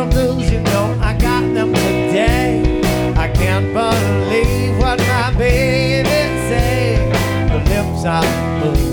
tomorrow blues, you know I got them today. I can't believe what my baby say. The lips are moving.